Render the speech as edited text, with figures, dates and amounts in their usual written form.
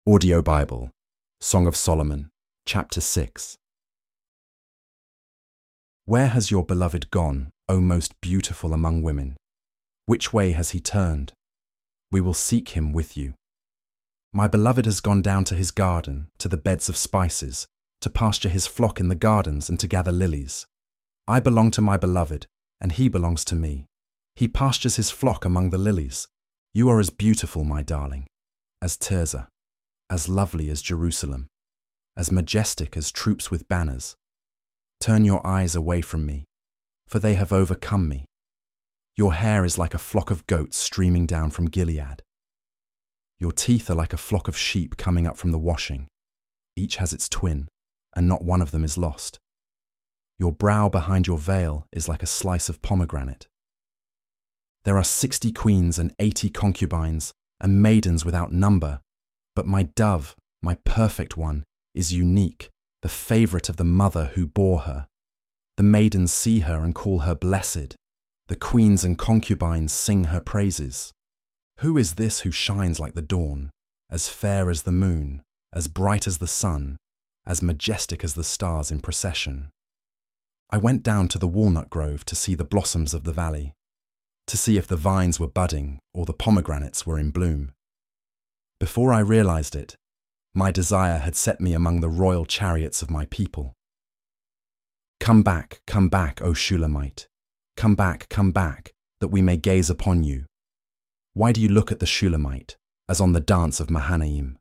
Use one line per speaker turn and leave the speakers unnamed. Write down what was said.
Audio Bible, Song of Solomon, Chapter 6. Where has your beloved gone, O most beautiful among women? Which way has he turned? We will seek him with you. My beloved has gone down to his garden, to the beds of spices, to pasture his flock in the gardens and to gather lilies. I belong to my beloved, and he belongs to me. He pastures his flock among the lilies. You are as beautiful, my darling, as Tirzah, as lovely as Jerusalem, as majestic as troops with banners. Turn your eyes away from me, for they have overcome me. Your hair is like a flock of goats streaming down from Gilead. Your teeth are like a flock of sheep coming up from the washing. Each has its twin, and not one of them is lost. Your brow behind your veil is like a slice of pomegranate. There are 60 queens and 80 concubines, and maidens without number. But my dove, my perfect one, is unique, the favorite of the mother who bore her. The maidens see her and call her blessed. The queens and concubines sing her praises. Who is this who shines like the dawn, as fair as the moon, as bright as the sun, as majestic as the stars in procession? I went down to the walnut grove to see the blossoms of the valley, to see if the vines were budding or the pomegranates were in bloom. Before I realized it, my desire had set me among the royal chariots of my people. Come back, O Shulamite. Come back, that we may gaze upon you. Why do you look at the Shulamite, as on the dance of Mahanaim?